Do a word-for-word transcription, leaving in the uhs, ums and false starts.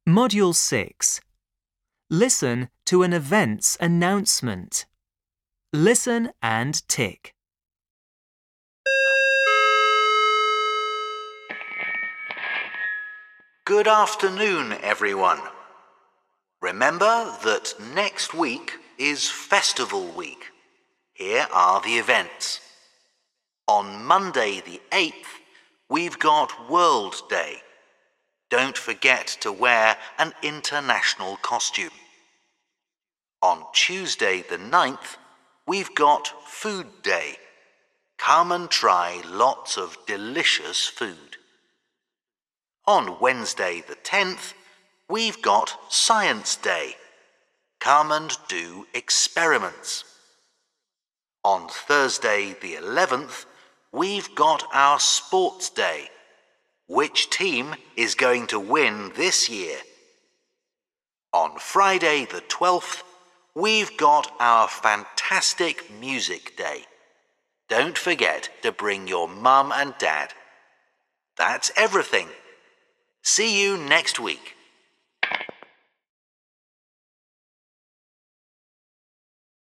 Module six. Listen to an event's announcement. Listen and tick. Good afternoon, everyone. Remember that next week is Festival Week. Here are the events. On Monday the eighth, we've got World Day. Don't forget to wear an international costume. On Tuesday the ninth, we've got Food Day. Come and try lots of delicious food. On Wednesday the tenth, we've got Science Day. Come and do experiments. On Thursday the eleventh, we've got our Sports Day. Which team is going to win this year? On Friday the twelfth, we've got our fantastic Music Day. Don't forget to bring your mum and dad. That's everything. See you next week.